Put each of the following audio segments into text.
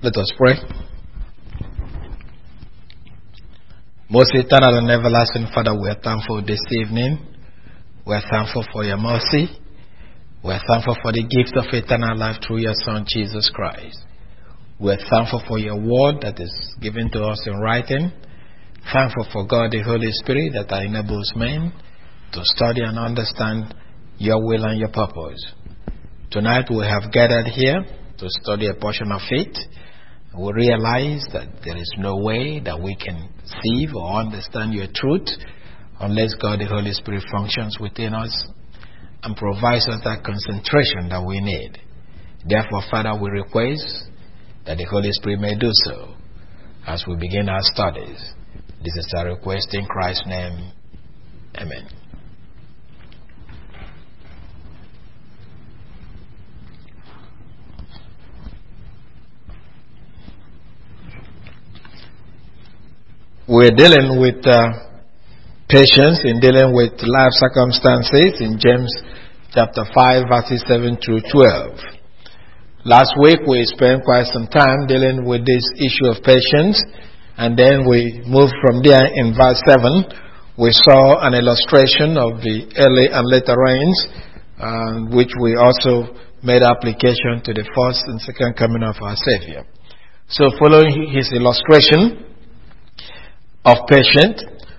Let us pray. Most eternal and everlasting Father, we are thankful this evening. We are thankful for your mercy. We are thankful for the gift of eternal life through your Son, Jesus Christ. We are thankful for your word that is given to us in writing. Thankful for God, the Holy Spirit, that enables men to study and understand your will and your purpose. Tonight we have gathered here to study a portion of it. We realize that there is no way that we can receive or understand your truth unless God the Holy Spirit functions within us and provides us that concentration that we need. Therefore, Father, we request that the Holy Spirit may do so as we begin our studies. This is our request in Christ's name. Amen. We're dealing with patience in dealing with life circumstances in James chapter 5 verses 7 through 12. Last week we spent quite some time dealing with this issue of patience, and then we moved from there. In verse 7 we saw an illustration of the early and later rains, which we also made application to the first and second coming of our Savior. So following his illustration of patient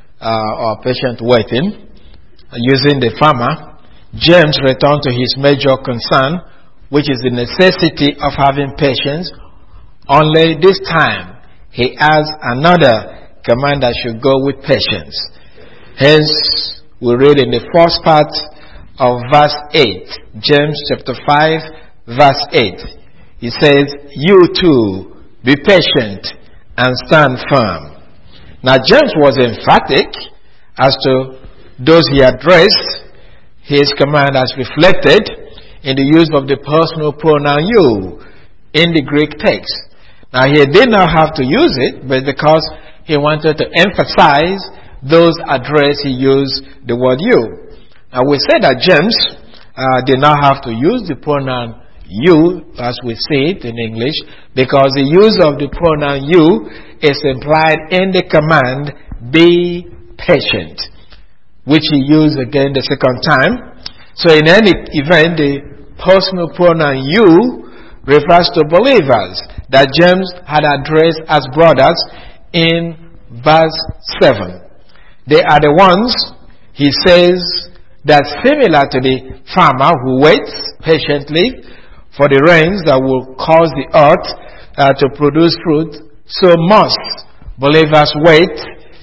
waiting, using the farmer, James returned to his major concern, which is the necessity of having patience. Only this time he adds another command that should go with patience. Hence, we read in the first part of verse 8, James chapter 5 verse 8. He says, "You too, be patient and stand firm." Now, James was emphatic as to those he addressed. His command as reflected in the use of the personal pronoun you in the Greek text. Now, he did not have to use it, but because he wanted to emphasize those addressed, he used the word you. Now, we said that James did not have to use the pronoun you, as we say it in English, because the use of the pronoun you is implied in the command, be patient, which he used again the second time. So in any event, the personal pronoun you refers to believers that James had addressed as brothers in verse 7. They are the ones, he says, that similar to the farmer who waits patiently for the rains that will cause the earth to produce fruit, so must believers wait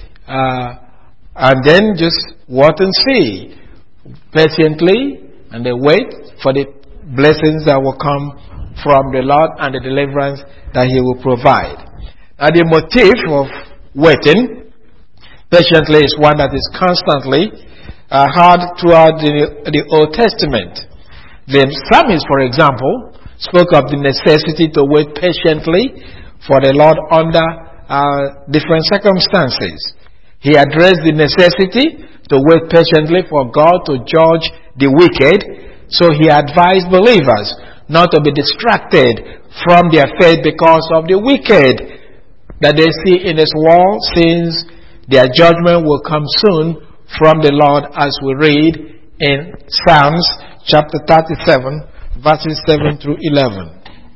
and then just watch and see patiently, and they wait for the blessings that will come from the Lord and the deliverance that He will provide. Now, the motive of waiting patiently is one that is constantly heard throughout the Old Testament. The psalmist, for example, spoke of the necessity to wait patiently for the Lord under different circumstances. He addressed the necessity to wait patiently for God to judge the wicked, so he advised believers not to be distracted from their faith because of the wicked that they see in this world, since their judgment will come soon from the Lord, as we read in Psalms chapter 37, verses 7 through 11.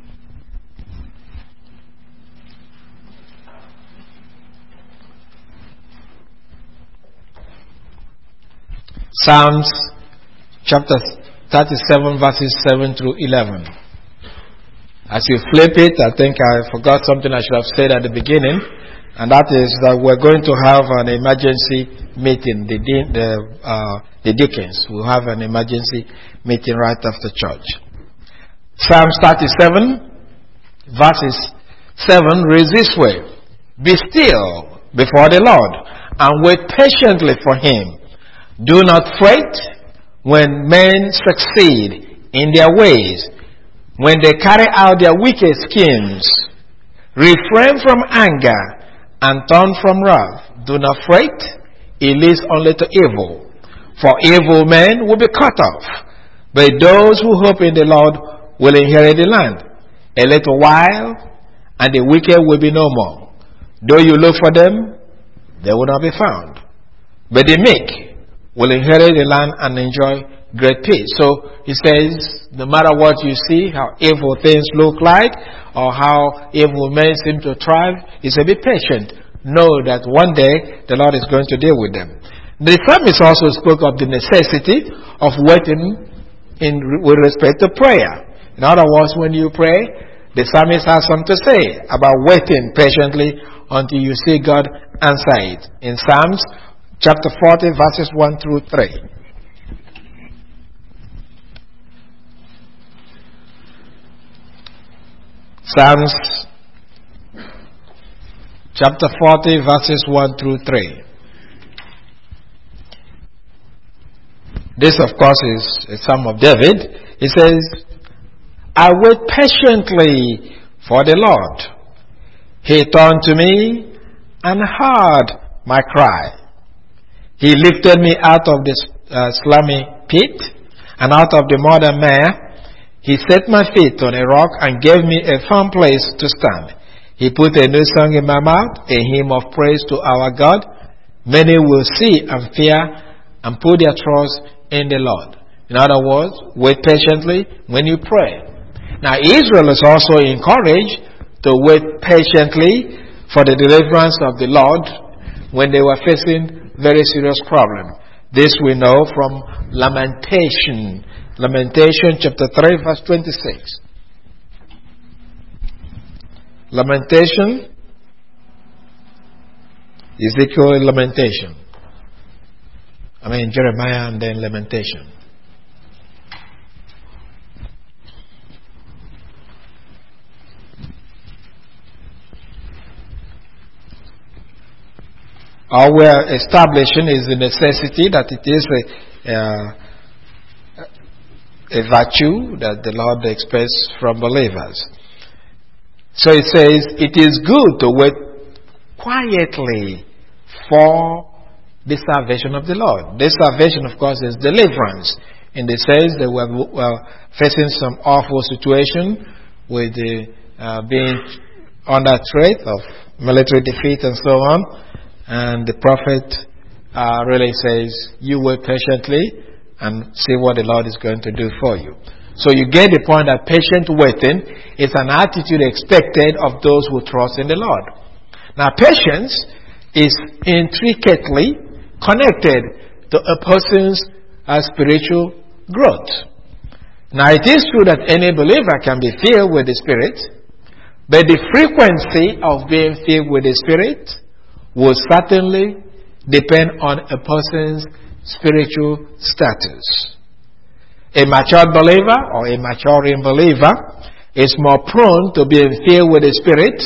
Psalms chapter 37, verses 7 through 11. As you flip it, I think I forgot something I should have said at the beginning, and that is that we're going to have an emergency meeting. The deacons will have an emergency meeting right after church. Psalms 37, verses 7 reads this way: "Be still before the Lord, and wait patiently for Him. Do not fret when men succeed in their ways, when they carry out their wicked schemes. Refrain from anger and turn from wrath. Do not fret, it leads only to evil. For evil men will be cut off, but those who hope in the Lord will inherit the land. A little while, and the wicked will be no more. Though you look for them, they will not be found. But the meek will inherit the land and enjoy great peace. So he says, no matter what you see, how evil things look like, or how evil men seem to thrive, he said, be patient. Know that one day the Lord is going to deal with them. The psalmist also spoke of the necessity of waiting with respect to prayer. In other words, when you pray, the psalmist has something to say about waiting patiently until you see God answer it. In Psalms chapter 40, verses 1 through 3. Psalms chapter 40, verses 1 through 3. This, of course, is a Psalm of David. He says, I wait patiently for the Lord. He turned to me and heard my cry. He lifted me out of the slimy pit and out of the mud and mire. He set my feet on a rock and gave me a firm place to stand. He put a new song in my mouth, a hymn of praise to our God. Many will see and fear and put their trust in the Lord. In other words, wait patiently when you pray. Now, Israel is also encouraged to wait patiently for the deliverance of the Lord when they were facing very serious problems. This we know from Lamentation chapter 3, verse 26. Lamentation, Ezekiel, Lamentation. Jeremiah and then Lamentation. Our establishing is the necessity that it is a virtue that the Lord expects from believers. So it says, it is good to wait quietly for the salvation of the Lord. This salvation, of course, is deliverance. In the sense that we're facing some awful situation with being under threat of military defeat and so on. And the prophet really says, you wait patiently and see what the Lord is going to do for you. So you get the point that patient waiting is an attitude expected of those who trust in the Lord. Now, patience is intricately connected to a person's spiritual growth. Now, it is true that any believer can be filled with the Spirit, but the frequency of being filled with the Spirit will certainly depend on a person's spiritual status. A matured believer or a maturing believer is more prone to being filled with the Spirit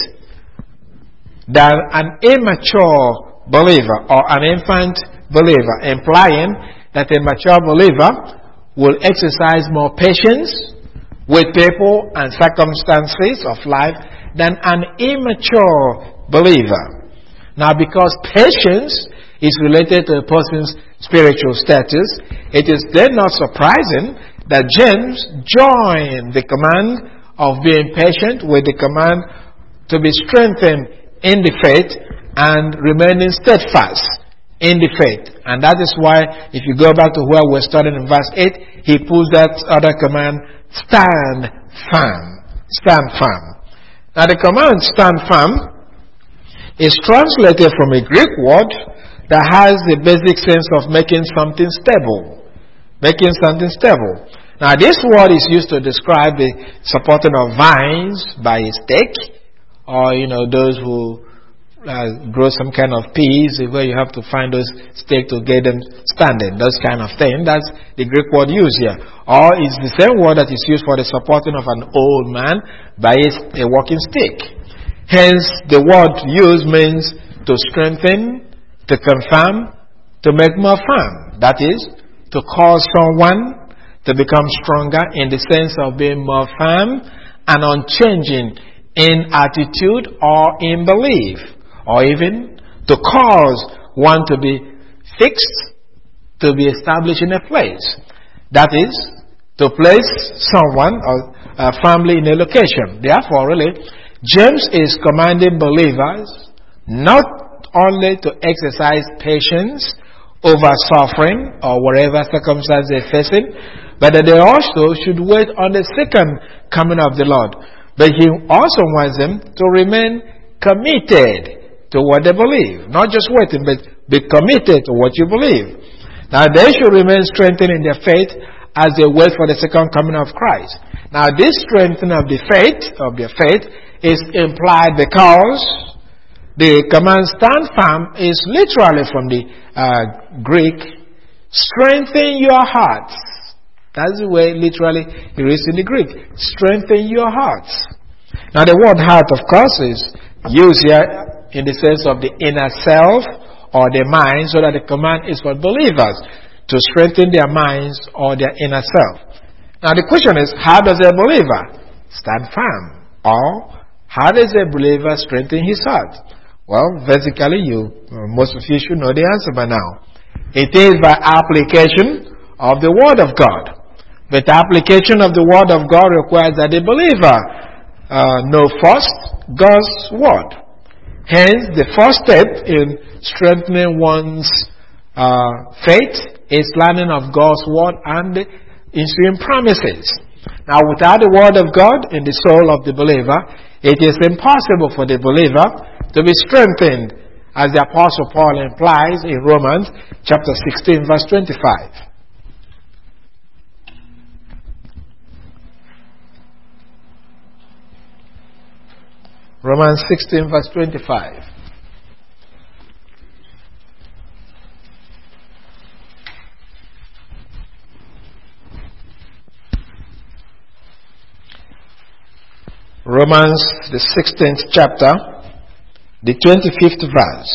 than an immature believer or an infant believer, implying that a mature believer will exercise more patience with people and circumstances of life than an immature believer. Now, because patience is related to a person's spiritual status, it is then not surprising that James joined the command of being patient with the command to be strengthened in the faith and remaining steadfast in the faith. And that is why, if you go back to where we're starting in verse 8, he puts that other command, stand firm. Stand firm. Now, the command, stand firm, is translated from a Greek word that has the basic sense of making something stable. Making something stable. Now, this word is used to describe the supporting of vines by a stake, or, those who grow some kind of peas where you have to find those stakes to get them standing, those kind of thing. That's the Greek word used here. Or it's the same word that is used for the supporting of an old man by a walking stick. Hence, the word used means to strengthen, to confirm, to make more firm. That is, to cause someone to become stronger in the sense of being more firm and unchanging in attitude or in belief, or even to cause one to be fixed, to be established in a place. That is, to place someone or family in a location. Therefore, really, James is commanding believers not only to exercise patience over suffering or whatever circumstance they're facing, but that they also should wait on the second coming of the Lord. But he also wants them to remain committed to what they believe. Not just waiting, but be committed to what you believe. Now they should remain strengthened in their faith as they wait for the second coming of Christ. Now this strengthening of their faith, is implied because the command stand firm is literally from the Greek, strengthen your hearts. That's the way literally it is in the Greek. Strengthen your hearts. Now the word heart, of course, is used here in the sense of the inner self or the mind, so that the command is for believers to strengthen their minds or their inner self. Now the question is, how does a believer stand firm? Or how does a believer strengthen his heart? Well, basically, most of you should know the answer by now. It is by application of the Word of God. But the application of the Word of God requires that the believer know first God's Word. Hence, the first step in strengthening one's faith is learning of God's Word and the ensuing promises. Now, without the Word of God in the soul of the believer, it is impossible for the believer to be strengthened, as the Apostle Paul implies in Romans chapter 16, verse 25. Romans 16, verse 25. Romans, the 16th chapter, the 25th verse.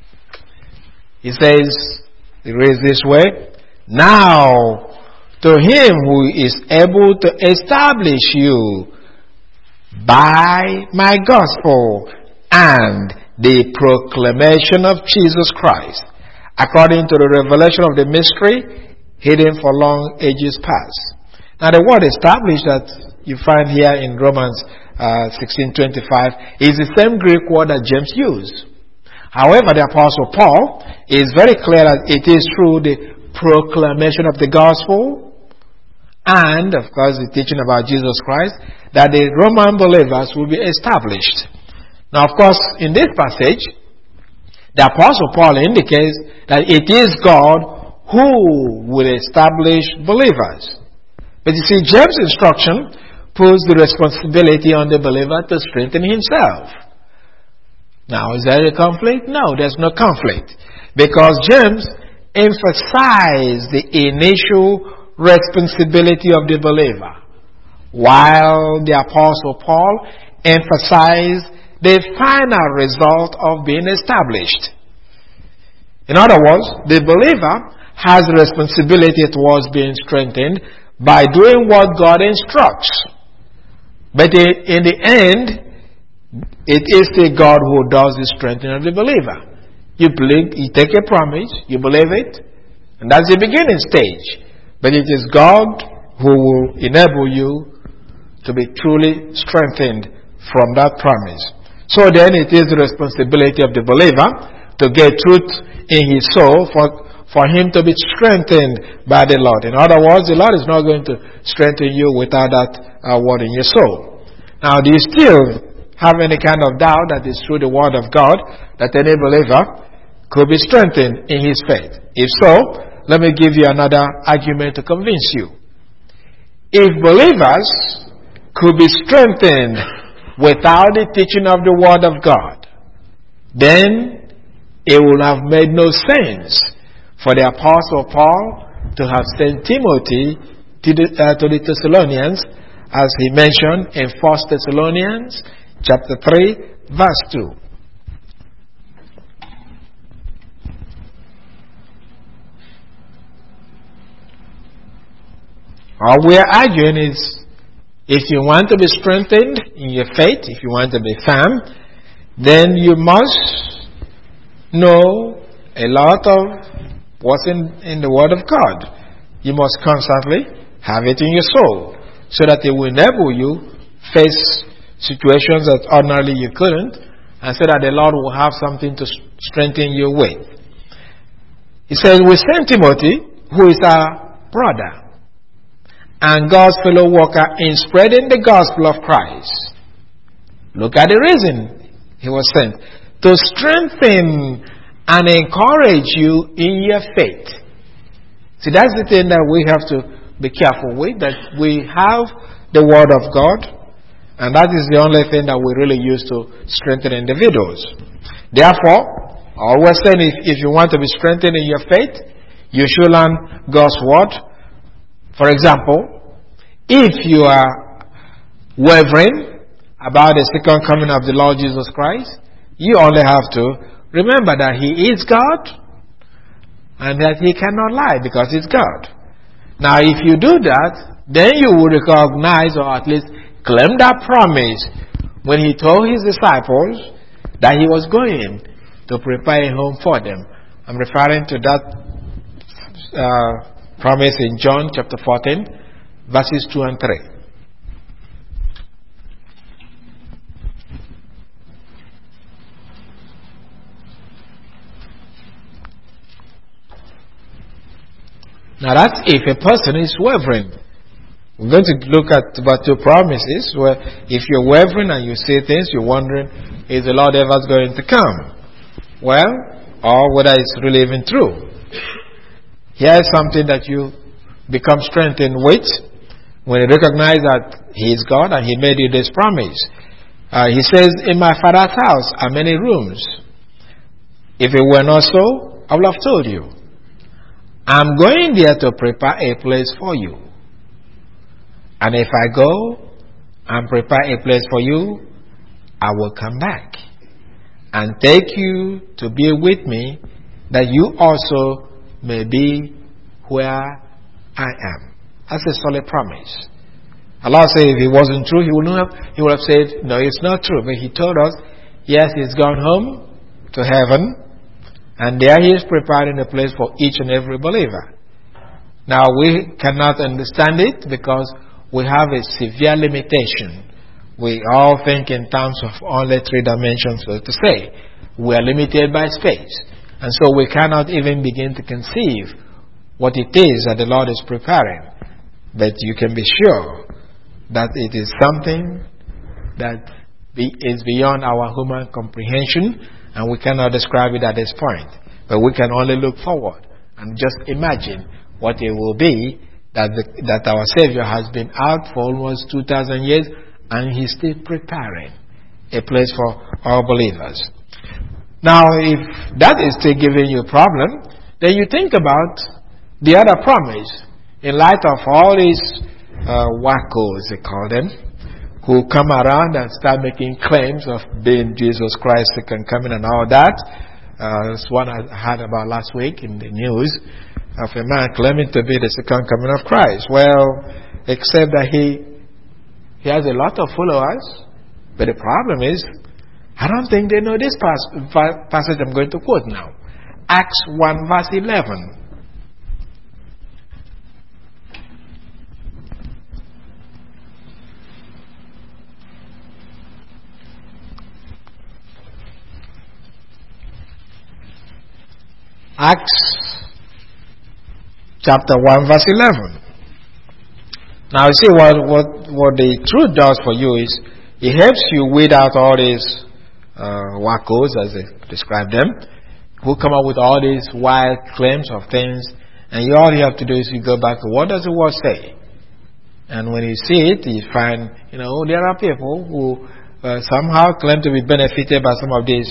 It says, it reads this way, now to him who is able to establish you by my gospel and the proclamation of Jesus Christ, according to the revelation of the mystery hidden for long ages past. Now the word established that you find here in Romans 16:25 is the same Greek word that James used. However, the Apostle Paul is very clear that it is through the proclamation of the gospel and, of course, the teaching about Jesus Christ that the Roman believers will be established. Now, of course, in this passage, the Apostle Paul indicates that it is God who will establish believers. But you see, James' instruction puts the responsibility on the believer to strengthen himself. Now, is there a conflict? No, there's no conflict. Because James emphasized the initial responsibility of the believer, while the Apostle Paul emphasized the final result of being established. In other words, the believer has a responsibility towards being strengthened by doing what God instructs. But in the end, it is the God who does the strengthening of the believer. You believe, you take a promise, you believe it, and that's the beginning stage. But it is God who will enable you to be truly strengthened from that promise. So then it is the responsibility of the believer to get truth in his soul for him to be strengthened by the Lord. In other words, the Lord is not going to strengthen you without that word in your soul. Now, do you still have any kind of doubt that it's through the word of God that any believer could be strengthened in his faith? If so, let me give you another argument to convince you. If believers could be strengthened without the teaching of the word of God, then it would have made no sense for the Apostle Paul to have sent Timothy to the Thessalonians, as he mentioned in 1 Thessalonians chapter 3, verse 2. All we are arguing is, if you want to be strengthened in your faith, if you want to be firm, then you must know a lot of what's in the Word of God. You must constantly have it in your soul, so that it will enable you face situations that ordinarily you couldn't, and so that the Lord will have something to strengthen you with. He says, we sent Timothy, who is our brother and God's fellow worker in spreading the gospel of Christ. Look at the reason he was sent. To strengthen and encourage you in your faith. See, that's the thing that we have to be careful with, that we have the Word of God, and that is the only thing that we really use to strengthen individuals. Therefore, always saying, if you want to be strengthened in your faith, you should learn God's Word. For example, if you are wavering about the second coming of the Lord Jesus Christ, you only have to remember that He is God and that He cannot lie because He's God. Now, if you do that, then you will recognize, or at least claim that promise when He told His disciples that He was going to prepare a home for them. I'm referring to that promise in John chapter 14, verses 2 and 3. Now that's if a person is wavering. We're going to look at about two promises where if you're wavering and you say things, you're wondering, is the Lord ever going to come? Well, or whether it's really even true. Here's something that you become strengthened with when you recognize that He is God and He made you this promise. He says, in my Father's house are many rooms. If it were not so, I would have told you. I'm going there to prepare a place for you. And if I go and prepare a place for you, I will come back and take you to be with me, that you also may be where I am. That's a solid promise. Allah said if it wasn't true, He would have said, no, it's not true. But He told us, yes, He's gone home to heaven, and there He is preparing a place for each and every believer. Now, we cannot understand it because we have a severe limitation. We all think in terms of only three dimensions, so to say. We are limited by space. And so we cannot even begin to conceive what it is that the Lord is preparing. But you can be sure that it is something that is beyond our human comprehension, and we cannot describe it at this point. But we can only look forward and just imagine what it will be that our Savior has been out for almost 2,000 years, and He's still preparing a place for all believers. Now, if that is still giving you a problem, then you think about the other promise. In light of all these wackos, they call them, who come around and start making claims of being Jesus Christ's second coming and all that. That's one I heard about last week in the news, of a man claiming to be the second coming of Christ. Well, except that he has a lot of followers, but the problem is, I don't think they know this passage I'm going to quote now. Acts 1 verse 11. Acts chapter 1 verse 11. Now you see what the truth does for you is it helps you weed out all these wackos, as they describe them, who come up with all these wild claims of things, and all you have to do is you go back to what does the word say. And when you see it, you find, there are people who somehow claim to be benefited by some of these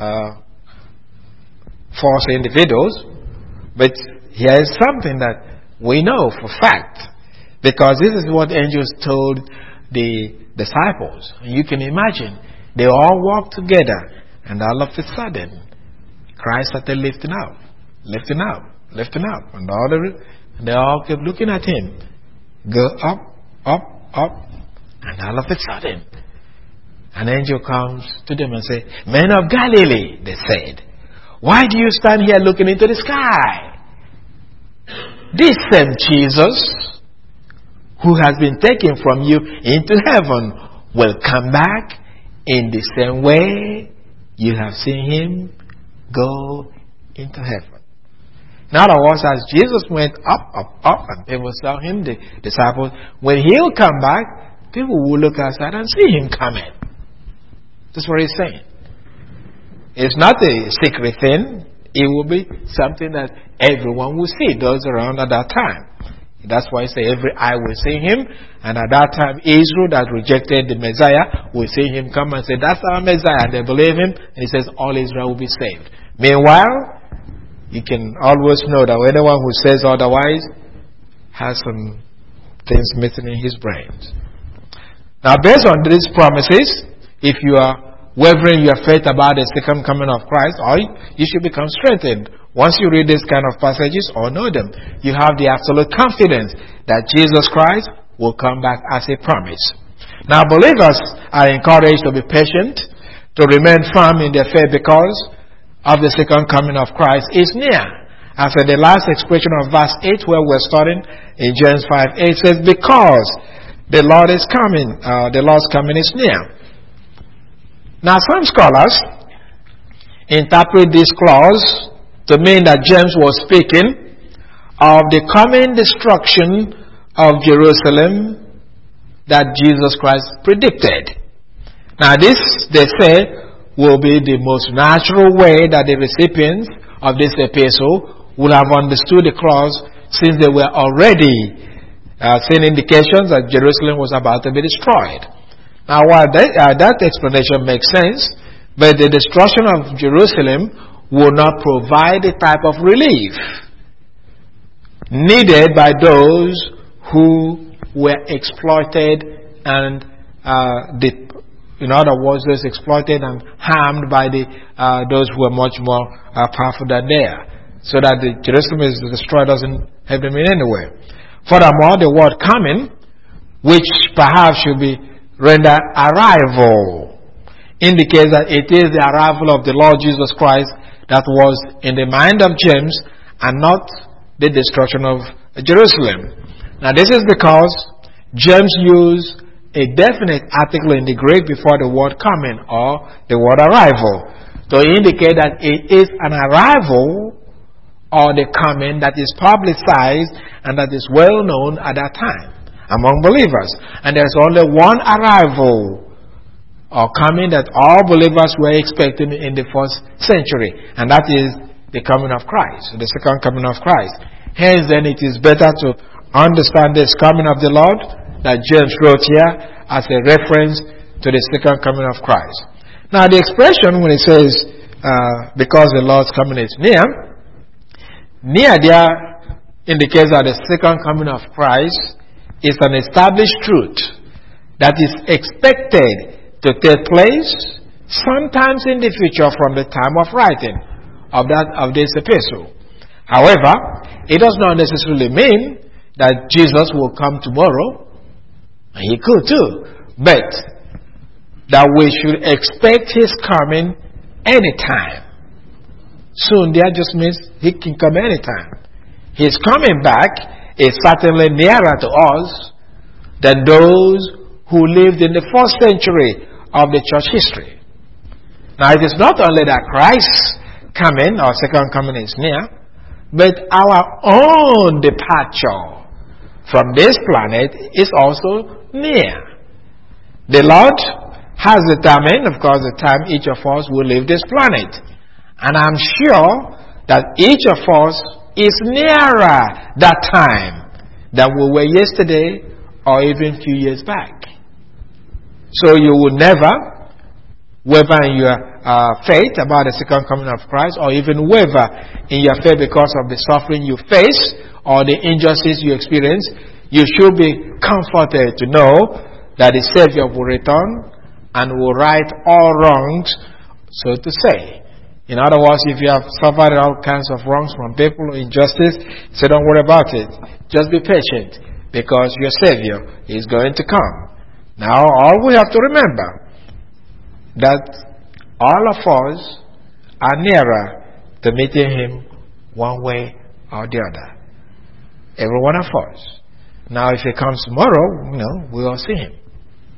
false individuals, but here is something that we know for fact, because this is what angels told the disciples. You can imagine, they all walked together, and all of a sudden, Christ started lifting up, and they all kept looking at Him, go up, and all of a sudden, an angel comes to them and says, "Men of Galilee," they said, "why do you stand here looking into the sky? This same Jesus, who has been taken from you into heaven, will come back in the same way you have seen him go into heaven. In other words, as Jesus went up, and people saw him, the disciples, when he'll come back, people will look outside and see him coming. That's what he's saying. It's not a secret thing. It will be something that everyone will see, those around at that time. That's why I say every eye will see him. And at that time, Israel that rejected the Messiah will see him come and say, that's our Messiah. And they believe him. And he says, all Israel will be saved. Meanwhile, you can always know that anyone who says otherwise has some things missing in his brains. Now, based on these promises, if you are wavering your faith about the second coming of Christ, or you should become strengthened. Once you read these kind of passages or know them, you have the absolute confidence that Jesus Christ will come back as a promise. Now, believers are encouraged to be patient, to remain firm in their faith because of the second coming of Christ is near. As in the last expression of verse 8 where we're starting in James 5:8 says, because the Lord is coming, the Lord's coming is near. Now, some scholars interpret this clause to mean that James was speaking of the coming destruction of Jerusalem that Jesus Christ predicted. Now, this, they say, will be the most natural way that the recipients of this epistle would have understood the clause, since they were already seeing indications that Jerusalem was about to be destroyed. Now, while that explanation makes sense, but the destruction of Jerusalem will not provide the type of relief needed by those who were exploited and, in other words, those exploited and harmed by those who were much more powerful than they are. So that the Jerusalem is destroyed doesn't have them in any way. Furthermore, the word coming, which perhaps should be rendered arrival, indicates that it is the arrival of the Lord Jesus Christ that was in the mind of James and not the destruction of Jerusalem. Now, this is because James used a definite article in the Greek before the word coming or the word arrival to indicate that it is an arrival or the coming that is publicized and that is well known at that time among believers. And there's only one arrival or coming that all believers were expecting in the first century, and that is the coming of Christ, the second coming of Christ. Hence, then, it is better to understand this coming of the Lord that James wrote here as a reference to the second coming of Christ. Now, the expression when it says, because the Lord's coming is near there indicates that the second coming of Christ is an established truth that is expected to take place sometimes in the future from the time of writing of this epistle. However, it does not necessarily mean that Jesus will come tomorrow, and he could too, but that we should expect his coming anytime. Soon there just means he can come anytime. His coming back is certainly nearer to us than those who lived in the first century of the church history. Now, it is not only that Christ's coming or second coming is near, but our own departure from this planet is also near. The Lord has determined, of course, the time each of us will leave this planet. And I'm sure that each of us is nearer that time than we were yesterday or even a few years back. So you will never waver in your faith about the second coming of Christ, or even waver in your faith because of the suffering you face or the injustice you experience. You should be comforted to know that the Savior will return and will right all wrongs, so to say. In other words, if you have suffered all kinds of wrongs from people or injustice, say don't worry about it. Just be patient, because your Savior is going to come. Now, all we have to remember that all of us are nearer to meeting him one way or the other. Every one of us. Now, if he comes tomorrow, we all see him.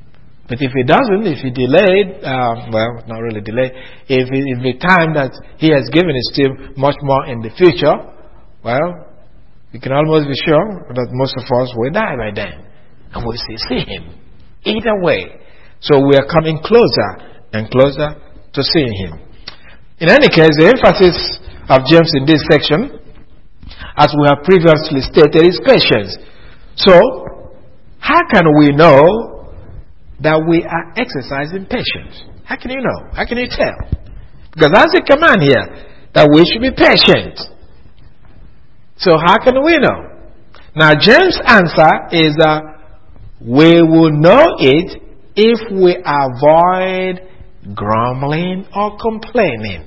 But if he doesn't, if he delayed, well, not really delayed, if the time that he has given is still much more in the future, well, you can almost be sure that most of us will die by then. And we'll see him. Either way. So we are coming closer and closer to seeing him. In any case, the emphasis of James in this section, as we have previously stated, is patience. So, how can we know that we are exercising patience? How can you know? How can you tell? Because that's a command here, that we should be patient. So how can we know? Now James' answer is that we will know it if we avoid grumbling or complaining.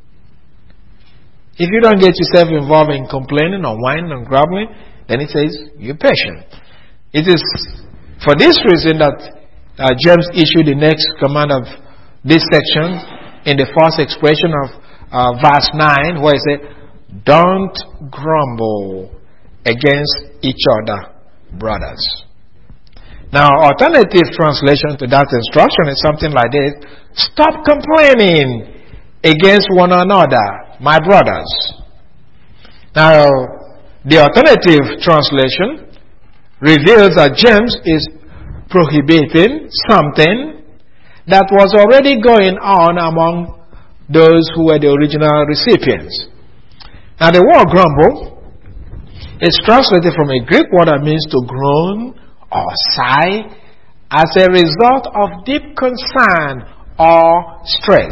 If you don't get yourself involved in complaining or whining and grumbling, then it says you're patient. It is for this reason that James issued the next command of this section in the first expression of verse 9, where he said, don't grumble against each other, brothers. Now, alternative translation to that instruction is something like this: stop complaining against one another, my brothers. Now, the alternative translation reveals that James is prohibiting something that was already going on among those who were the original recipients. Now the word grumble is translated from a Greek word that means to groan or sigh as a result of deep concern or stress.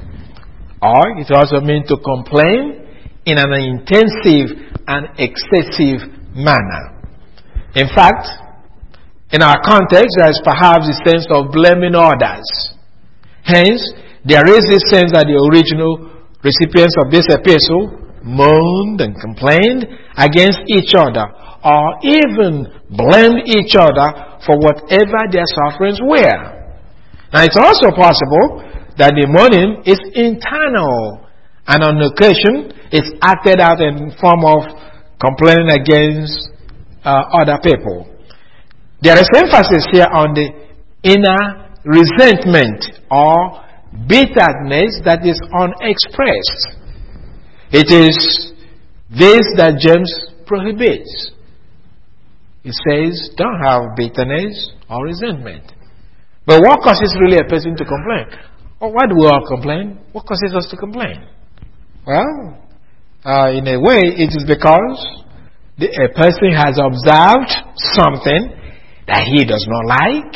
Or it also means to complain in an intensive and excessive manner. In fact, in our context, there is perhaps a sense of blaming others. Hence, there is this sense that the original recipients of this epistle moaned and complained against each other, or even blamed each other for whatever their sufferings were. Now, it's also possible that the mourning is internal, and on occasion, it's acted out in form of complaining against other people. There is emphasis here on the inner resentment or bitterness that is unexpressed. It is this that James prohibits. He says, don't have bitterness or resentment. But what causes really a person to complain? Or why do we all complain? What causes us to complain? Well, in a way, it is because a person has observed something that he does not like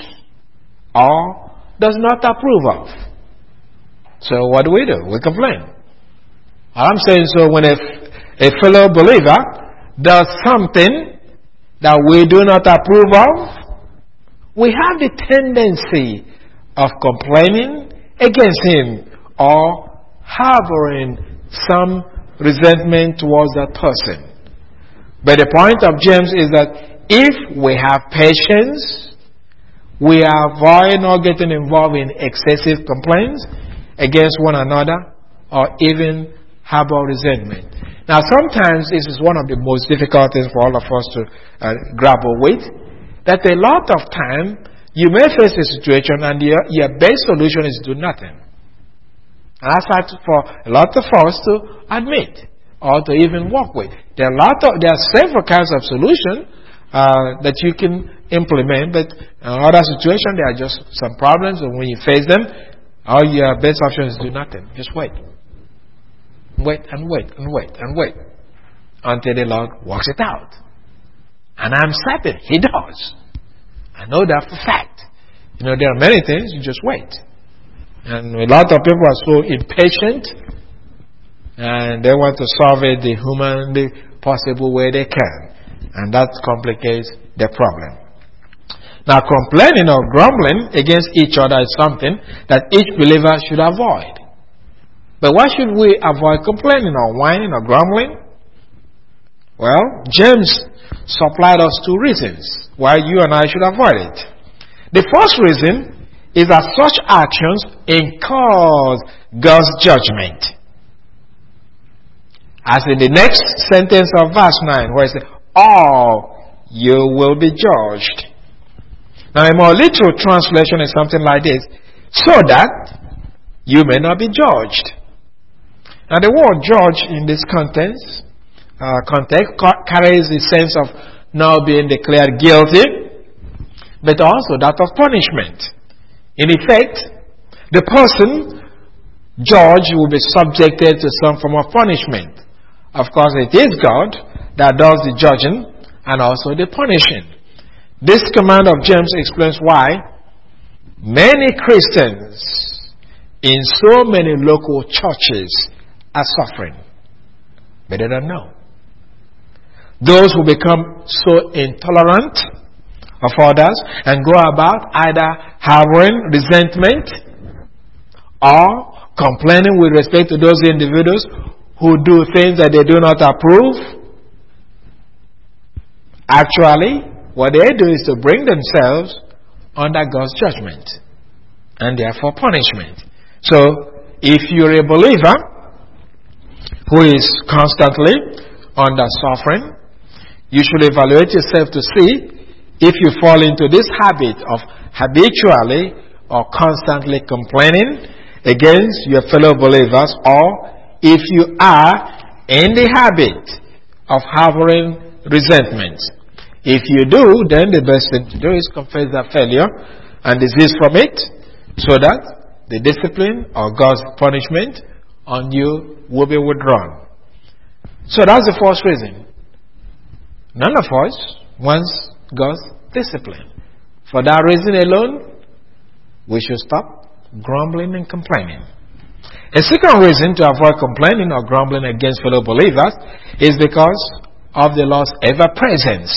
or does not approve of. So what do? We complain. I'm saying, so when a fellow believer does something that we do not approve of, we have the tendency of complaining against him or harboring some resentment towards that person. But the point of James is that if we have patience, we avoid not getting involved in excessive complaints against one another or even harbor resentment. Now, sometimes this is one of the most difficult things for all of us to grapple with, that a lot of time you may face a situation and your best solution is to do nothing. And that's hard for a lot of us to admit or to even work with. There are several kinds of solutions that you can implement, but in other situations there are just some problems, and when you face them, all your best option is do nothing. Just wait. Wait and wait and wait and wait until the Lord works it out. And I'm certain He does. I know that for fact. There are many things, you just wait. And a lot of people are so impatient, and they want to solve it the humanly possible way they can. And that complicates the problem. Now, complaining or grumbling against each other is something that each believer should avoid. But why should we avoid complaining or whining or grumbling? Well, James supplied us two reasons why you and I should avoid it. The first reason is that such actions incur God's judgment. As in the next sentence of verse 9, where it says, all you will be judged. Now, a more literal translation is something like this: so that you may not be judged. Now, the word judge in this context carries the sense of not being declared guilty, but also that of punishment. In effect, the person judged will be subjected to some form of punishment. Of course, it is God that does the judging and also the punishing. This command of James explains why many Christians in so many local churches are suffering, but they don't know. Those who become so intolerant of others and go about either harboring resentment or complaining with respect to those individuals who do things that they do not approve. Actually, what they do is to bring themselves under God's judgment and therefore punishment. So, if you're a believer who is constantly under suffering, you should evaluate yourself to see if you fall into this habit of habitually or constantly complaining against your fellow believers, or if you are in the habit of harboring resentment. If you do, then the best thing to do is confess that failure and desist from it, so that the discipline or God's punishment on you will be withdrawn. So that's the first reason. None of us wants God's discipline. For that reason alone, we should stop grumbling and complaining. A second reason to avoid complaining or grumbling against fellow believers is because of the Lord's ever-presence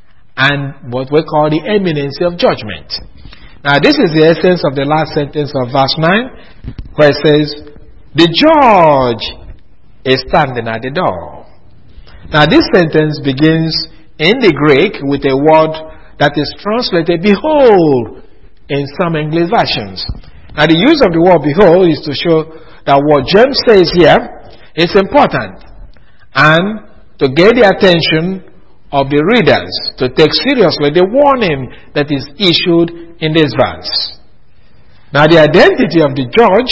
and what we call the imminency of judgment. Now, this is the essence of the last sentence of verse 9, where it says, the judge is standing at the door. Now, this sentence begins in the Greek with a word that is translated behold in some English versions. Now, the use of the word behold is to show that what James says here is important and to get the attention of the readers to take seriously the warning that is issued in this verse. Now, the identity of the judge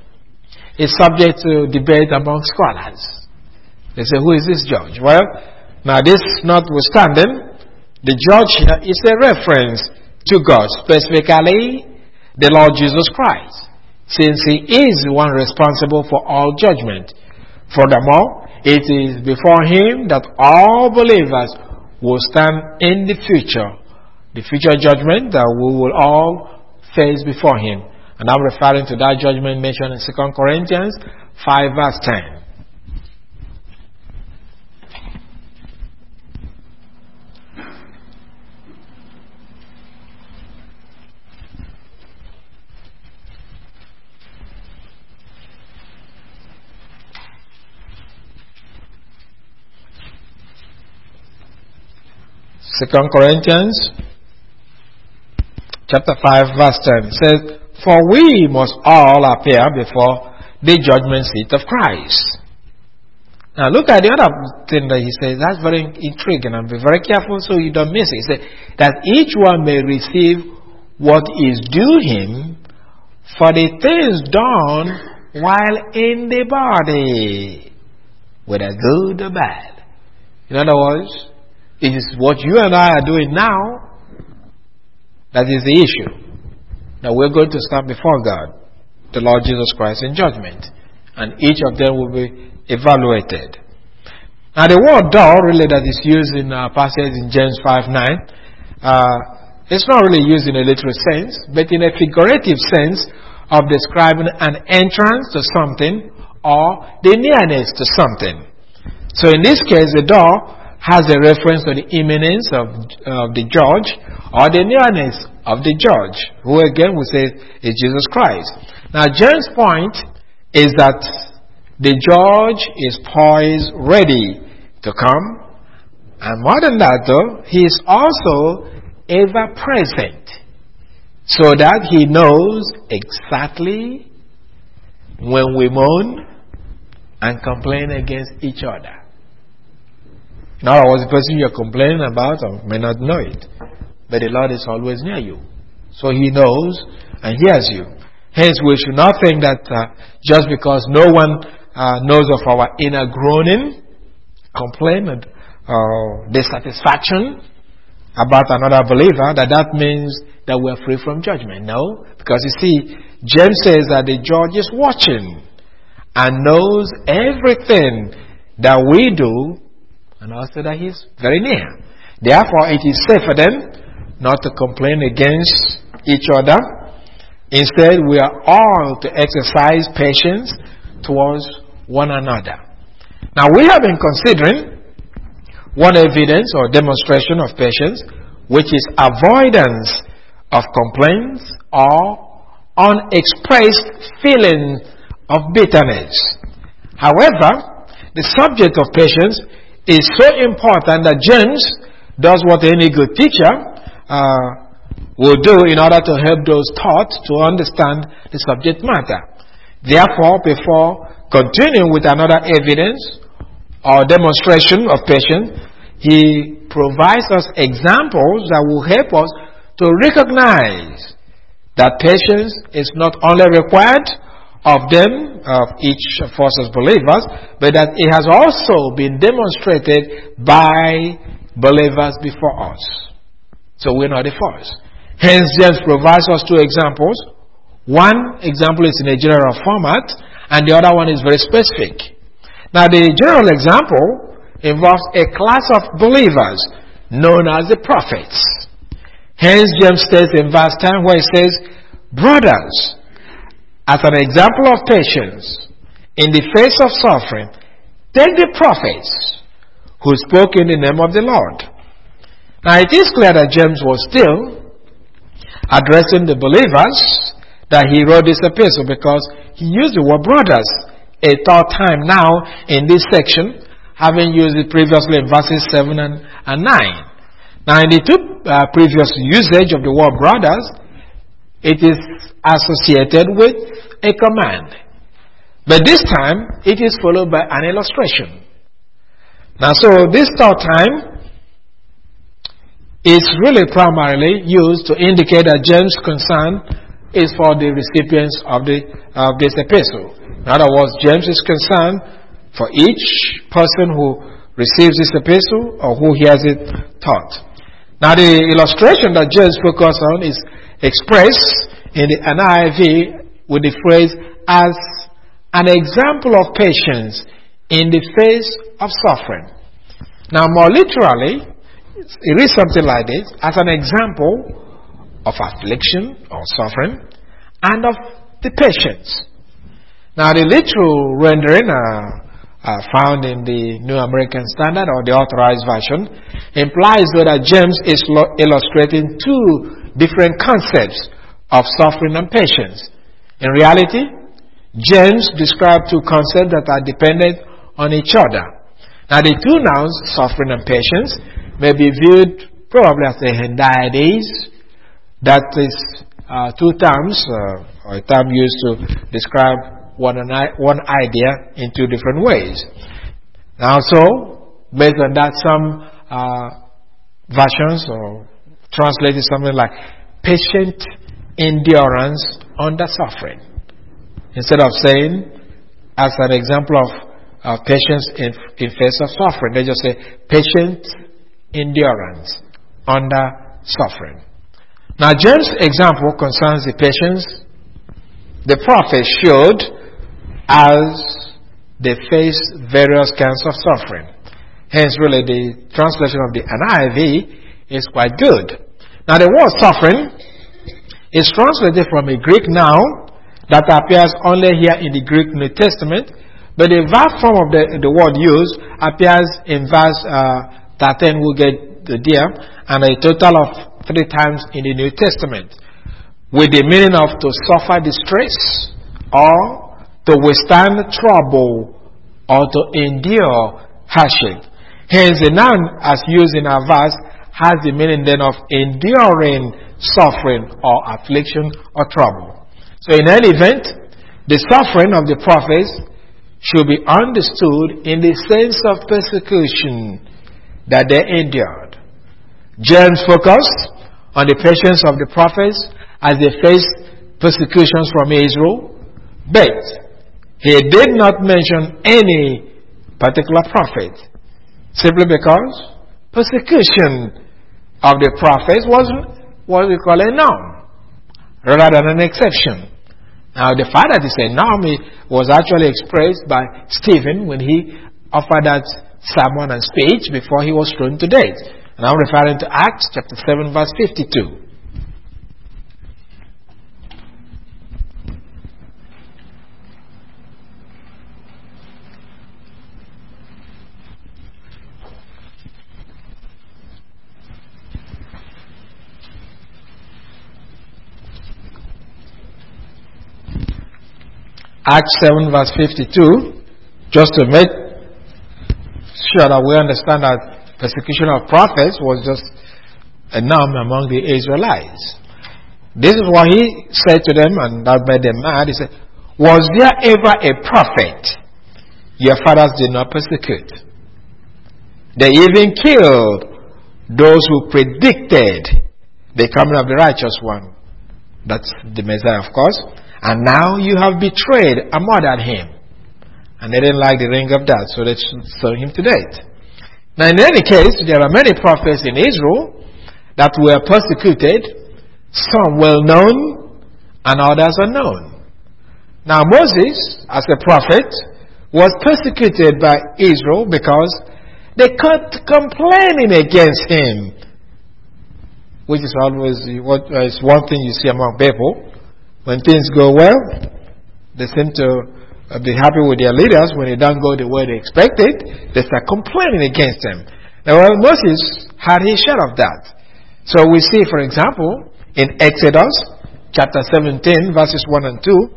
is subject to debate among scholars. They say, who is this judge? Well, now this notwithstanding, the judge here is a reference to God, specifically the Lord Jesus Christ, since He is the one responsible for all judgment. Furthermore, it is before Him that all believers will stand in the future judgment that we will all face before Him. And I'm referring to that judgment mentioned in 2 Corinthians 5 verse 10. Second Corinthians chapter 5 verse 10 says, for we must all appear before the judgment seat of Christ. Now look at the other thing that he says. That's very intriguing, and be very careful so you don't miss it. He says that each one may receive what is due him for the things done while in the body, whether good or bad. In other words, it is what you and I are doing now that is the issue. Now we're going to stand before God, the Lord Jesus Christ, in judgment. And each of them will be evaluated. Now the word door really that is used in our passage in James 5:9, it's not really used in a literal sense, but in a figurative sense of describing an entrance to something or the nearness to something. So in this case, the door has a reference to the imminence of the judge or the nearness of the judge, who again we say is Jesus Christ. Now James' point is that the judge is poised, ready to come, and more than that though, he is also ever present, so that he knows exactly when we moan and complain against each other. In other words, the person you're complaining about may not know it, but the Lord is always near you. So he knows and hears you. Hence, we should not think that just because no one knows of our inner groaning, complaint, or dissatisfaction about another believer, that means that we are free from judgment. No, because you see, James says that the judge is watching and knows everything that we do, and also that he's very near. Therefore, it is safer then not to complain against each other. Instead, we are all to exercise patience towards one another. Now, we have been considering one evidence or demonstration of patience, which is avoidance of complaints or unexpressed feelings of bitterness. However, the subject of patience is so important that James does what any good teacher will do in order to help those taught to understand the subject matter. Therefore, before continuing with another evidence or demonstration of patience, he provides us examples that will help us to recognize that patience is not only required of them, of each of us as believers, but that it has also been demonstrated by believers before us. So we're not the first. Hence, James provides us two examples. One example is in a general format, and the other one is very specific. Now, the general example involves a class of believers known as the prophets. Hence, James states in verse 10 where he says, "Brothers, as an example of patience in the face of suffering, take the prophets who spoke in the name of the Lord." Now, it is clear that James was still addressing the believers that he wrote this epistle, because he used the word brothers a third time now in this section, having used it previously in verses 7 and 9. Now, in the two previous usage of the word brothers, it is associated with a command. But this time, it is followed by an illustration. Now, so this third time is really primarily used to indicate that James' concern is for the recipients of this epistle. In other words, James is concerned for each person who receives this epistle or who hears it taught. Now, the illustration that James focuses on is expressed in the NIV with the phrase, "as an example of patience in the face of suffering." Now, more literally, it reads something like this: as an example of affliction or suffering and of the patience. Now, the literal rendering found in the New American Standard or the Authorized Version implies that James is illustrating two different concepts of suffering and patience. In reality, James described two concepts that are dependent on each other. Now, the two nouns, suffering and patience, may be viewed probably as a hendiadys. That is two terms, or a term used to describe one idea in two different ways. Now, so, based on that, some versions or translated something like patient endurance under suffering. Instead of saying, as an example of patience in face of suffering, they just say patient endurance under suffering. Now, James' example concerns the patience the prophets showed as they faced various kinds of suffering. Hence, really, the translation of the NIV is quite good. Now, the word suffering is translated from a Greek noun that appears only here in the Greek New Testament, but the verb form of the word used appears in verse 13, we'll get there, and a total of 3 times in the New Testament, with the meaning of to suffer distress, or to withstand trouble, or to endure hardship. Hence, the noun as used in our verse has the meaning then of enduring suffering or affliction or trouble. So in any event, the suffering of the prophets should be understood in the sense of persecution that they endured. James focused on the patience of the prophets as they faced persecutions from Israel, but he did not mention any particular prophet, simply because persecution of the prophets was what we call a norm, rather than an exception. Now, the fact that he said norm was actually expressed by Stephen when he offered that sermon and speech before he was stoned to death. And I'm referring to Acts chapter 7, verse 52. Acts 7 verse 52, just to make sure that we understand that persecution of prophets was just a norm among the Israelites. This is what he said to them, and that made them mad. He said, was there ever a prophet your fathers did not persecute? They even killed those who predicted the coming of the righteous one. That's the Messiah, of course. And now you have betrayed and murdered him. And they didn't like the ring of that, so they stoned him to death. Now, in any case, there are many prophets in Israel that were persecuted, some well known and others unknown. Now, Moses, as a prophet, was persecuted by Israel because they kept complaining against him, which is always one thing you see among people. When things go well, they seem to be happy with their leaders. When they don't go the way they expected, they start complaining against them. Now, well, Moses had his share of that. So we see, for example, in Exodus chapter 17, verses 1 and 2,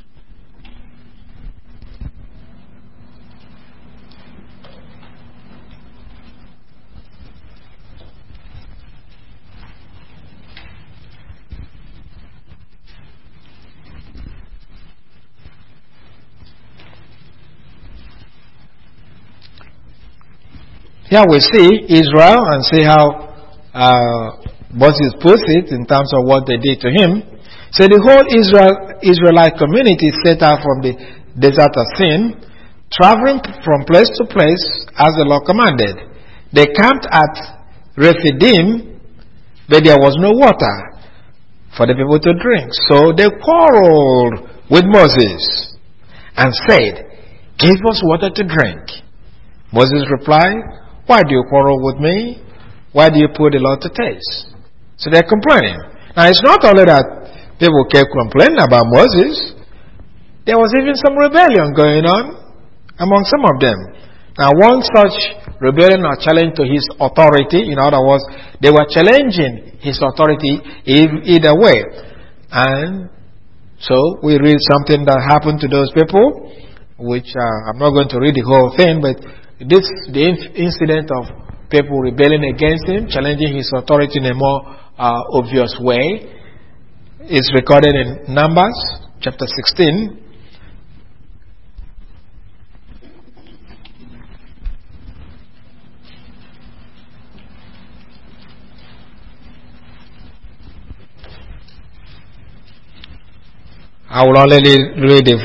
here we see Israel and see how Moses puts it in terms of what they did to him. So the whole Israelite community set out from the desert of Sin, traveling from place to place as the Lord commanded. They camped at Rephidim, but there was no water for the people to drink. So they quarreled with Moses and said, "Give us water to drink." Moses replied, "Why do you quarrel with me? Why do you put the Lord to test?" So they're complaining. Now, it's not only that people kept complaining about Moses. There was even some rebellion going on among some of them. Now, one such rebellion or challenge to his authority, in other words, they were challenging his authority either way. And so we read something that happened to those people, which I'm not going to read the whole thing, but the incident of people rebelling against him, challenging his authority in a more obvious way, is recorded in Numbers chapter 16. I will only read the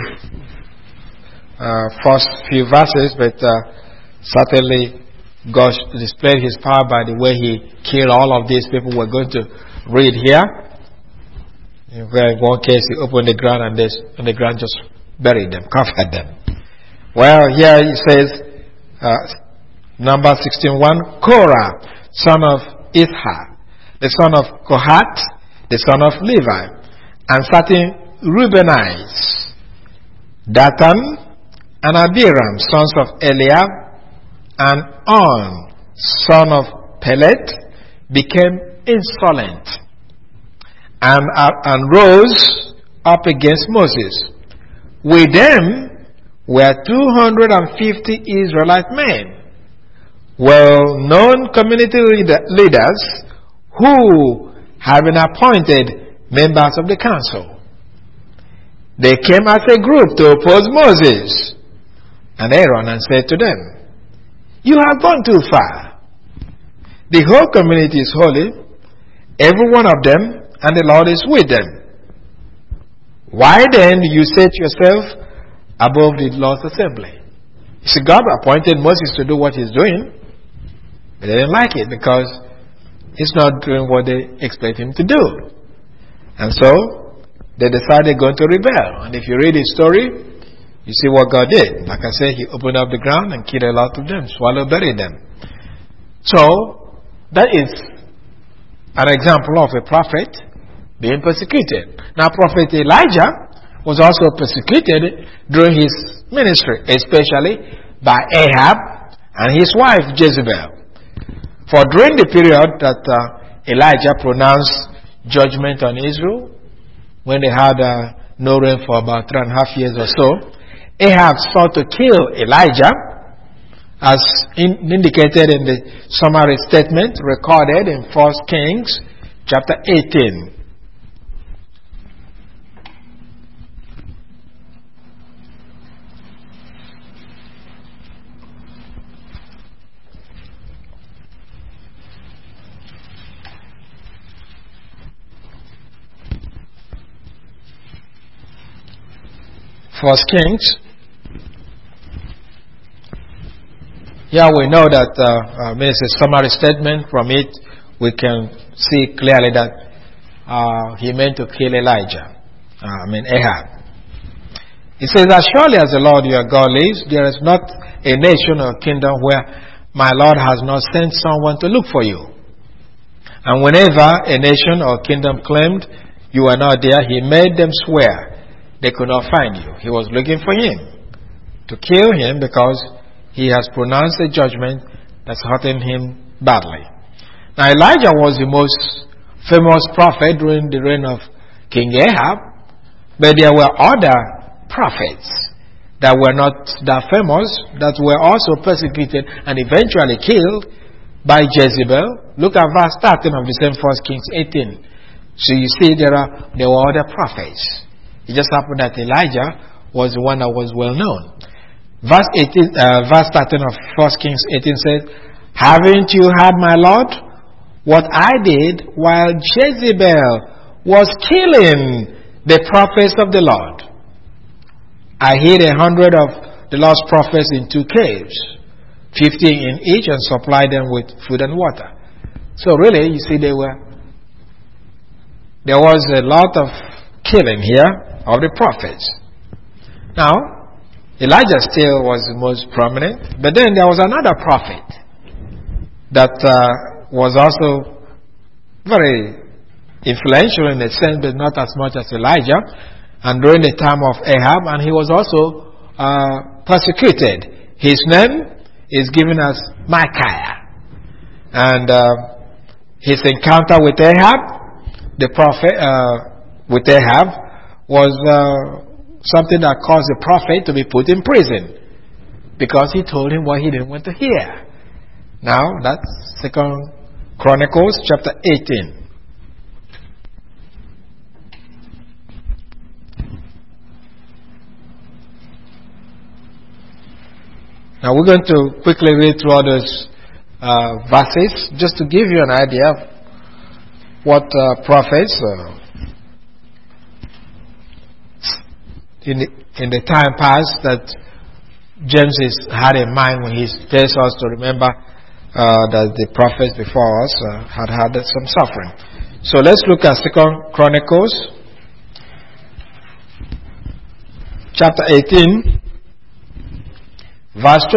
first few verses, but certainly God displayed his power by the way he killed all of these people. We're going to read here. In one case, he opened the ground and the ground just buried them, covered them. Well, here it says, number 16:1, Korah, son of Izhar, the son of Kohath, the son of Levi, and certain Reubenites, Dathan and Abiram, sons of Eliab, and On, son of Pelet, became insolent and rose up against Moses. With them were 250 Israelite men, well-known community leaders who had been appointed members of the council. They came as a group to oppose Moses and Aaron and said to them, "You have gone too far. The whole community is holy, every one of them, and the Lord is with them. Why then do you set yourself above the Lord's assembly? You see, God appointed Moses to do what he's doing, but they didn't like it because he's not doing what they expect him to do. And so, they decided going to rebel. And if you read his story, you see what God did. Like I said, he opened up the ground and killed a lot of them, buried them. So, that is an example of a prophet being persecuted. Now, Prophet Elijah was also persecuted during his ministry, especially by Ahab and his wife Jezebel. For during the period that Elijah pronounced judgment on Israel, when they had no rain for about 3.5 years or so, Ahab sought to kill Elijah, as indicated in the summary statement recorded in 1 Kings chapter 18. First Kings. Here we know that it's a summary statement. From it, we can see clearly that he meant to kill Elijah. Ahab. He says, as surely as the Lord your God lives, there is not a nation or kingdom where my Lord has not sent someone to look for you. And whenever a nation or kingdom claimed you were not there, he made them swear they could not find you. He was looking for him to kill him because he has pronounced a judgment that's hurting him badly. Now, Elijah was the most famous prophet during the reign of King Ahab, but there were other prophets that were not that famous that were also persecuted and eventually killed by Jezebel. Look at verse 13 of the same 1 Kings 18. So you see there were other prophets. It just happened that Elijah was the one that was well known. Verse 13 of 1 Kings 18 says, haven't you heard, my Lord, what I did while Jezebel was killing the prophets of the Lord? I hid 100 of the lost prophets in 2 caves, 50 in each, and supplied them with food and water. So really, you see, there was a lot of killing here of the prophets. Now, Elijah still was the most prominent, but then there was another prophet that was also very influential in a sense, but not as much as Elijah, and during the time of Ahab, and he was also persecuted. His name is given as Micaiah, and his encounter with Ahab, the prophet, with Ahab, was something that caused the prophet to be put in prison because he told him what he didn't want to hear. Now, that's 2 Chronicles chapter 18. Now, we're going to quickly read through all those verses just to give you an idea of what prophets in the time past that James had in mind when he tells us to remember that the prophets before us had some suffering. So let's look at 2 Chronicles chapter 18 verse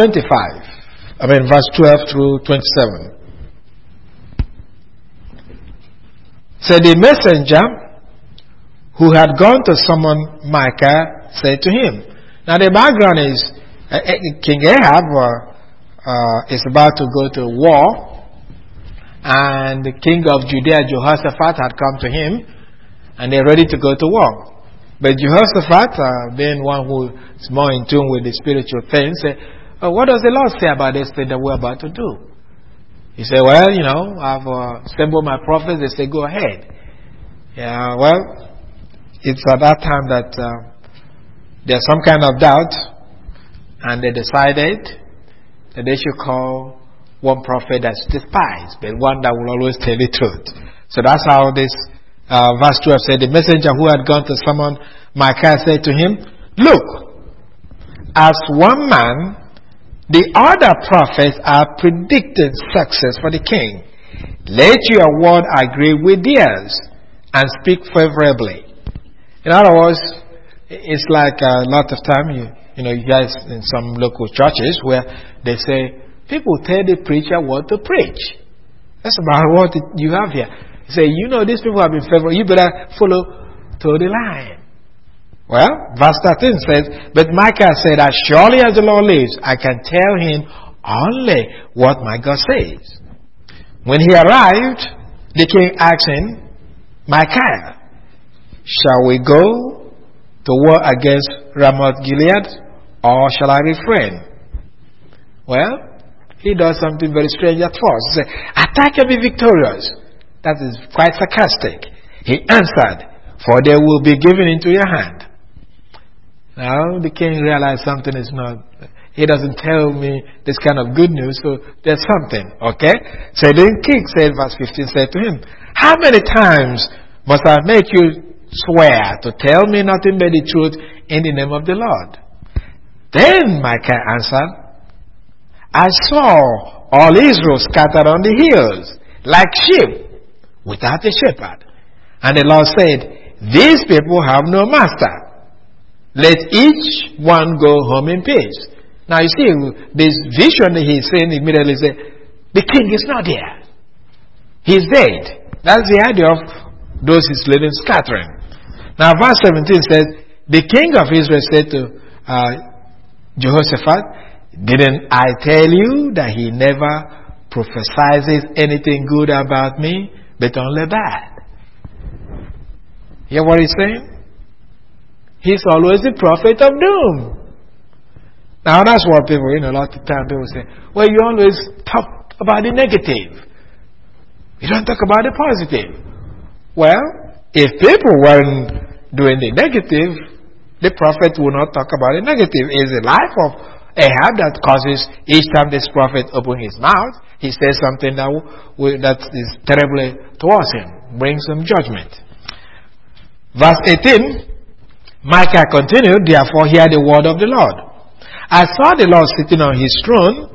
12 through 27. So the messenger who had gone to summon Micah said to him. Now the background is King Ahab is about to go to war, and the king of Judea, Jehoshaphat, had come to him, and they're ready to go to war. But Jehoshaphat, being one who is more in tune with the spiritual things, said, what does the Lord say about this thing that we're about to do? He said, well, I've assembled my prophets. They say, go ahead. Yeah, well, it's at that time that there's some kind of doubt, and they decided that they should call one prophet that's despised, but one that will always tell the truth. So that's how this verse 12 said, the messenger who had gone to summon Micaiah said to him, look, as one man, the other prophets are predicting success for the king. Let your word agree with theirs and speak favorably. In other words, it's like a lot of time you guys in some local churches where they say people tell the preacher what to preach. That's about what you have here. You say, these people have been favorable. You better follow to the line. Well, verse 13 says, but Micaiah said, as surely as the Lord lives, I can tell him only what my God says. When he arrived, the king asked him, Micaiah, shall we go to war against Ramoth Gilead, or shall I refrain? Well, he does something very strange at first. He said, attack and be victorious. That is quite sarcastic. He answered, for they will be given into your hand. Now the king realized something is not, he doesn't tell me this kind of good news, so there's something, okay? So then king said, verse 15 said to him, how many times must I make you swear to tell me nothing but the truth in the name of the Lord? Then Micaiah answered, I saw all Israel scattered on the hills like sheep without a shepherd. And the Lord said, these people have no master. Let each one go home in peace. Now you see, this vision that he's saying immediately said, the king is not there. He's dead. That's the idea of those he's leading scattering. Now verse 17 says, the king of Israel said to Jehoshaphat, didn't I tell you that he never prophesies anything good about me, but only bad? Hear what he's saying? He's always the prophet of doom. Now that's what people, a lot of time people say, well, you always talk about the negative. You don't talk about the positive. Well, if people weren't doing the negative, the prophet would not talk about the negative. It's the life of Ahab that causes each time this prophet opens his mouth, he says something that is terribly towards him, brings him judgment. Verse 18, Micaiah continued, therefore hear the word of the Lord. I saw the Lord sitting on his throne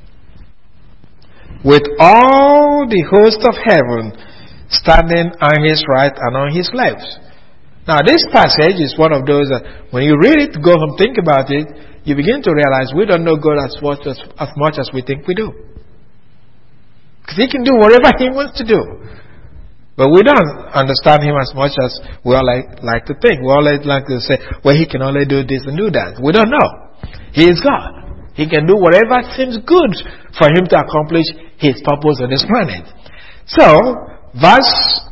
with all the host of heaven standing on his right and on his left. Now this passage is one of those that when you read it, go home, think about it, you begin to realize we don't know God as much as we think we do. Because he can do whatever he wants to do. But we don't understand him as much as we all like to think. We all like to say, well, he can only do this and do that. We don't know. He is God. He can do whatever seems good for him to accomplish his purpose on this planet. So, verse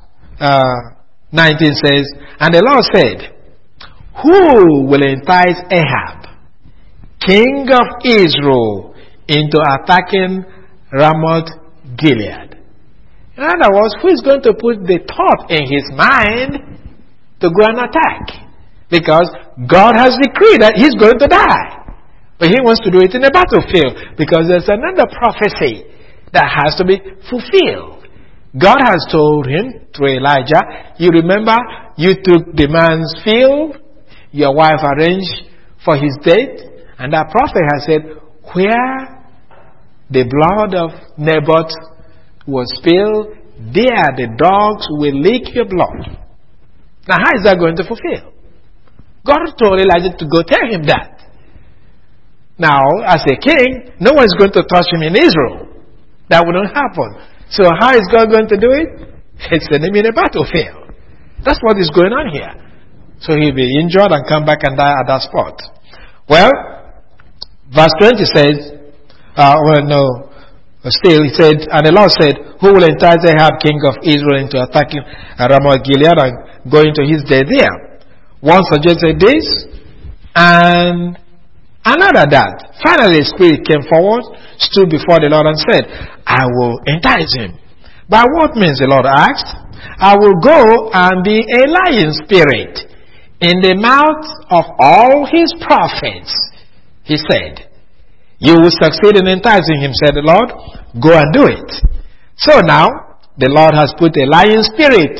19 says, and the Lord said, who will entice Ahab, king of Israel, into attacking Ramoth Gilead? In other words, who is going to put the thought in his mind to go and attack? Because God has decreed that he's going to die. But he wants to do it in the battlefield. Because there's another prophecy that has to be fulfilled. God has told him through Elijah, you remember you took the man's field, your wife arranged for his death, and that prophet has said, where the blood of Naboth was spilled, there the dogs will lick your blood. Now how is that going to fulfill? God told Elijah to go tell him that. Now, as a king, no one is going to touch him in Israel. That wouldn't happen. So how is God going to do it? He's sending him in a battlefield. That's what is going on here. So he'll be injured and come back and die at that spot. Well, verse 20 says, still, he said, and the Lord said, who will entice Ahab, king of Israel, into attacking Ramoth Gilead and going to his death there? One suggested this, and another that. Finally, the spirit came forward, stood before the Lord and said, I will entice him. By what means, the Lord asked? I will go and be a lying spirit in the mouth of all his prophets, he said. You will succeed in enticing him, said the Lord. Go and do it. So now, the Lord has put a lying spirit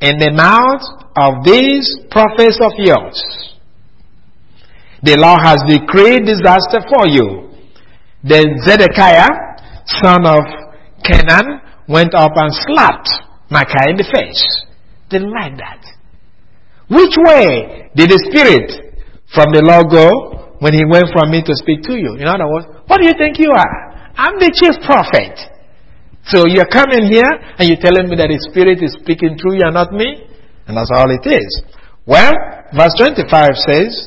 in the mouth of these prophets of yours. The Lord has decreed disaster for you. Then Zedekiah, son of Kenan, went up and slapped Micaiah in the face. Didn't like that. Which way did the Spirit from the Lord go when he went from me to speak to you? In other words, what do you think you are? I'm the chief prophet. So you're coming here and you're telling me that the Spirit is speaking through you and not me? And that's all it is. Well, verse 25 says,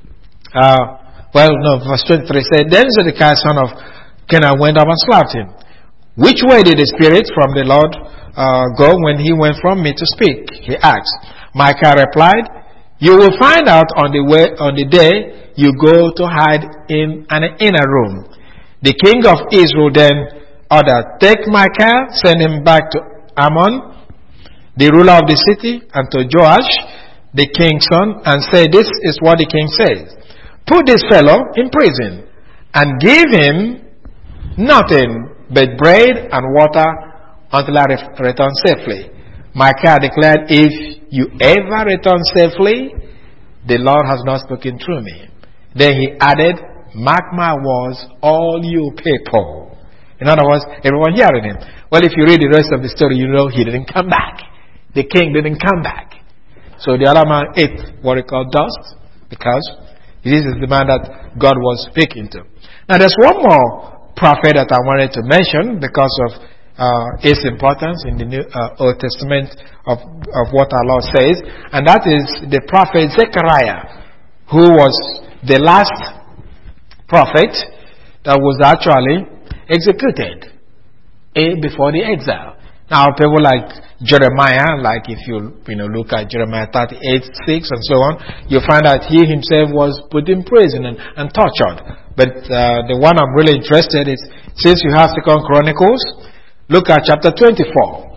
verse 23 says, then Zedekiah son of Kenan went up and slapped him. Which way did the Spirit from the Lord go when he went from me to speak? He asked. Micaiah replied, you will find out on the day you go to hide in an inner room. The king of Israel then ordered, take Micaiah, send him back to Ammon, the ruler of the city, and to Joash, the king's son, and say, this is what the king says. Put this fellow in prison and give him nothing but bread and water until I return safely. Micaiah declared, if you ever return safely, the Lord has not spoken through me. Then he added, mark my words, all you people. In other words, everyone hearing him. Well, if you read the rest of the story, you know he didn't come back. The king didn't come back. So the other man ate what he called dust, because this is the man that God was speaking to. Now there's one more prophet that I wanted to mention because of its importance in the New Old Testament of what our Lord says, and that is the prophet Zechariah, who was the last prophet that was actually executed before the exile. Now people like Jeremiah, like if you look at Jeremiah 38:6 and so on, you find that he himself was put in prison and tortured. But the one I'm really interested in is, since you have 2 Chronicles, look at chapter 24.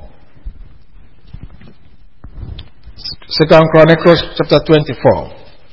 2 Chronicles chapter 24.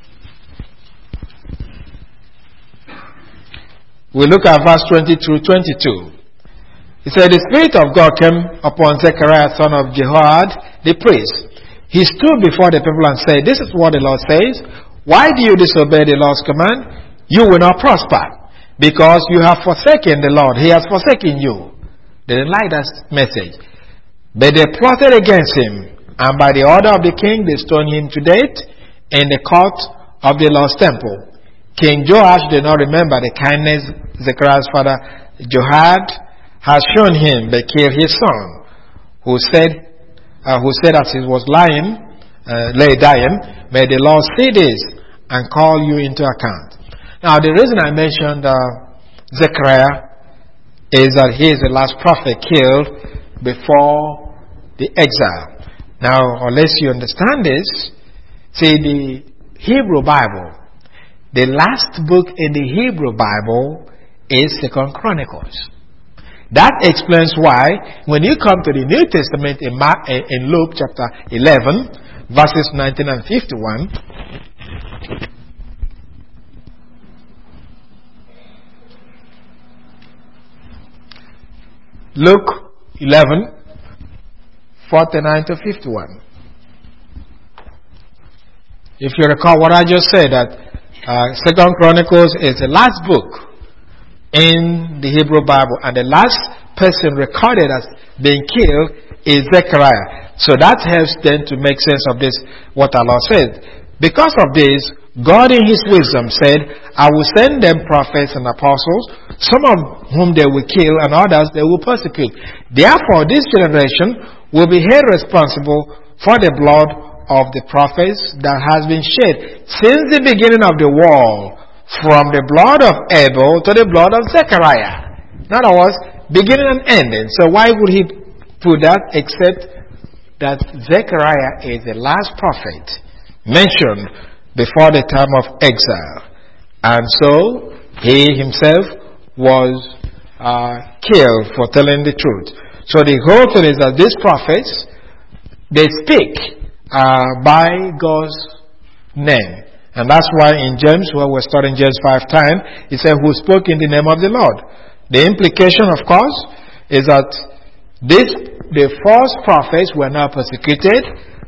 We look at verse 20 through 22. He said, the Spirit of God came upon Zechariah, son of Jehoiada, the priest. He stood before the people and said, this is what the Lord says. Why do you disobey the Lord's command? You will not prosper, because you have forsaken the Lord. He has forsaken you. They didn't like that message. But they plotted against him, and by the order of the king, they stoned him to death in the court of the Lord's temple. King Joash did not remember the kindness Zechariah's father Jehoiada has shown him, but killed his son, who said as he was dying, may the Lord see this and call you into account. Now the reason I mentioned Zechariah is that he is the last prophet killed before the exile. Now, unless you understand this, see, the Hebrew Bible, the last book in the Hebrew Bible is 2 Chronicles. That explains why when you come to the New Testament in Luke chapter 11, verses 19 and 51, Luke 11, 49 to 51. If you recall what I just said, that 2 Chronicles is the last book in the Hebrew Bible, and the last person recorded as being killed is Zechariah. So that helps then to make sense of this, what our Lord said. Because of this, God in His wisdom said, I will send them prophets and apostles, some of whom they will kill and others they will persecute. Therefore, this generation will be held responsible for the blood of the prophets that has been shed since the beginning of the world, from the blood of Abel to the blood of Zechariah. In other words, beginning and ending. So why would he put that, except that Zechariah is the last prophet mentioned before the time of exile. And so he himself was killed for telling the truth. So the whole thing is that these prophets, they speak by God's name. And that's why in James, where we're studying James 5:10, it said, who spoke in the name of the Lord. The implication, of course, is that the false prophets were not persecuted,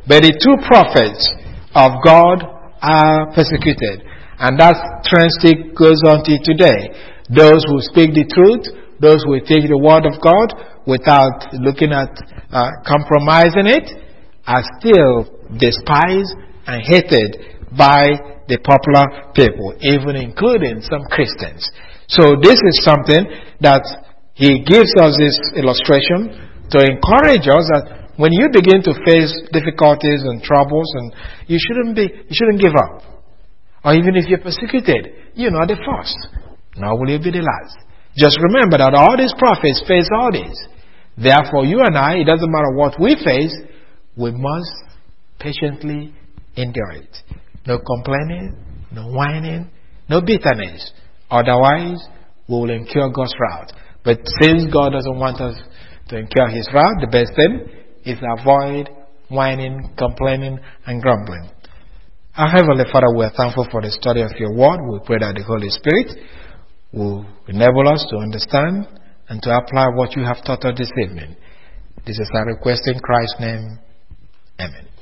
But the true prophets of God are persecuted. And that trend still goes on till today. Those who speak the truth, those who take the word of God without looking at compromising it, are still despised and hated by the popular people, even including some Christians. So this is something that he gives us this illustration to encourage us that when you begin to face difficulties and troubles, and you shouldn't give up. Or even if you're persecuted, you're not the first, nor will you be the last. Just remember that all these prophets face all this. Therefore, you and I, it doesn't matter what we face, we must patiently endure it. No complaining, no whining, no bitterness. Otherwise, we will incur God's wrath. But since God doesn't want us to incur His wrath, the best thing is avoid whining, complaining, and grumbling. Our Heavenly Father, we are thankful for the study of your word. We pray that the Holy Spirit will enable us to understand and to apply what you have taught us this evening. This is our request in Christ's name. Amen.